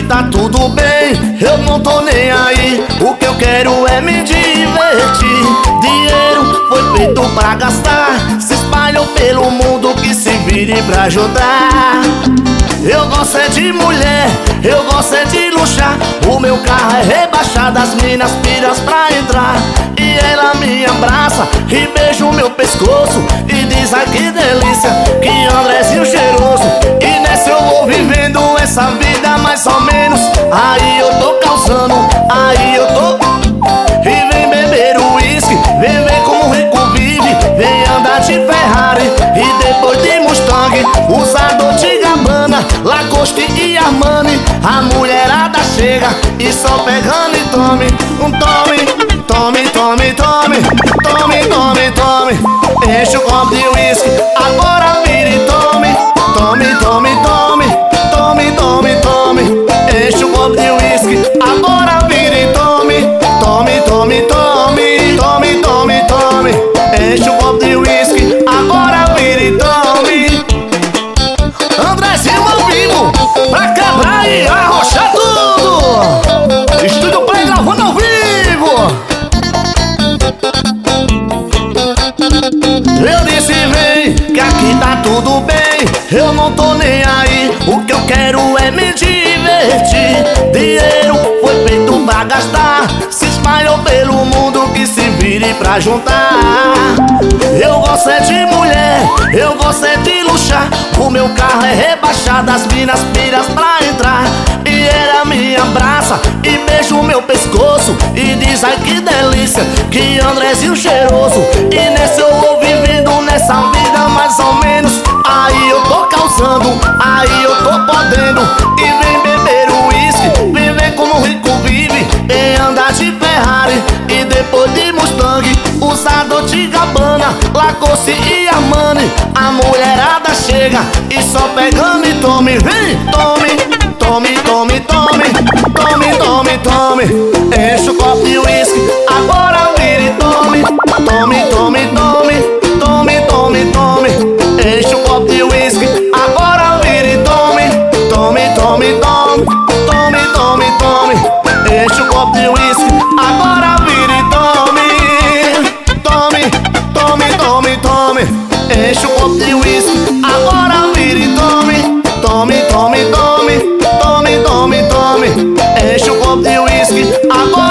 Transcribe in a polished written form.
tá tudo bem, eu não tô nem aí. O que eu quero é me divertir. Dinheiro foi feito pra gastar, se espalhou pelo mundo, que se vire pra ajudar. Eu gosto é de mulher, eu gosto é de luxar. O meu carro é rebaixado, as minas piras pra entrar. E ela me abraça e beija o meu pescoço e diz: ai que delícia, que Andrezinho cheiroso. E nessa eu vou vivendo essa vida mais ou menos. Aí eu tô causando, aí eu tô. E vem beber o uísque, vem ver como o rico vive. Vem andar de Ferrari e depois de Mustang, usar Dolce & Gabbana, Lacoste e Armani. A mulherada chega e só pegando e tome. Tome, tome, tome, tome, tome, tome. Enche o copo de uísque, agora vira e tome. Tome, tome, tome, tome, tome, tome. Enche o copo de uísque, agora vira e tome. Tome, tome, tome, tome, tome, tome. Enche o copo de uísque, agora vira e tome. Andrezinho ao vivo, pra quebrar e arrochar tudo. Estúdio Play gravando ao vivo. Eu disse vem, que aqui tá tudo bem, eu não tô nem aí. O que eu quero é me divertir. Dinheiro foi feito pra gastar, se espalhou pelo mundo, que se vire pra juntar. Eu gosto é de mulher, eu gosto é de luxar. O meu carro é rebaixado, as minas piras pra entrar. E ela me abraça e beija o meu pescoço e diz: ai que delícia, que Andrezinho cheiroso. E nesse eu vou vivendo nessa vida mais ou menos. Aí eu tô causando, aí eu tô podendo. E vem beber o uísque, vem ver como o rico vive. Vem andar de Ferrari e depois de Mustang, usar Dolce & Gabbana, Lacoste e Armani. A mulherada chega e só pegando e tome. Vem, tome, tome, tome, tome, tome, tome, tome. Enche o copo de uísque, agora vira e tome. Tome, tome, tome, tome, tome, tome. Enche o copo de uísque, agora vira e tome. Tome, tome, tome, tome, tome, tome. Enche o copo de uísque, agora vira e tome. Tome, tome, tome, tome. Enche o copo de uísque, agora vira e tome. Tome, tome, tome, tome, tome, tome. Enche o copo de uísque, agora